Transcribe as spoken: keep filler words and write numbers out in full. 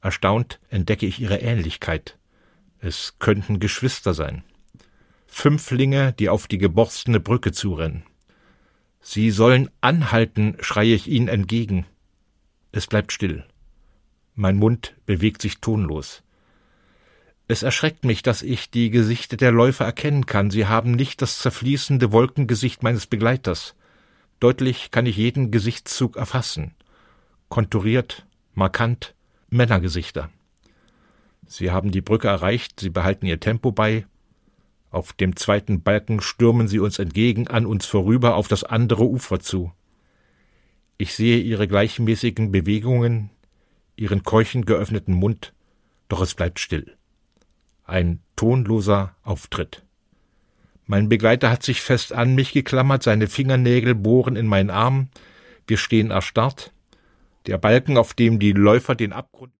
Erstaunt entdecke ich ihre Ähnlichkeit. Es könnten Geschwister sein. Fünflinge, die auf die geborstene Brücke zurennen. »Sie sollen anhalten«, schreie ich ihnen entgegen. Es bleibt still. Mein Mund bewegt sich tonlos. Es erschreckt mich, dass ich die Gesichter der Läufer erkennen kann. Sie haben nicht das zerfließende Wolkengesicht meines Begleiters. Deutlich kann ich jeden Gesichtszug erfassen. Konturiert, markant, Männergesichter. Sie haben die Brücke erreicht, sie behalten ihr Tempo bei. Auf dem zweiten Balken stürmen sie uns entgegen, an uns vorüber, auf das andere Ufer zu. Ich sehe ihre gleichmäßigen Bewegungen, ihren keuchend geöffneten Mund, doch es bleibt still. Ein tonloser Auftritt. Mein Begleiter hat sich fest an mich geklammert, seine Fingernägel bohren in meinen Arm. Wir stehen erstarrt. Der Balken, auf dem die Läufer den Abgrund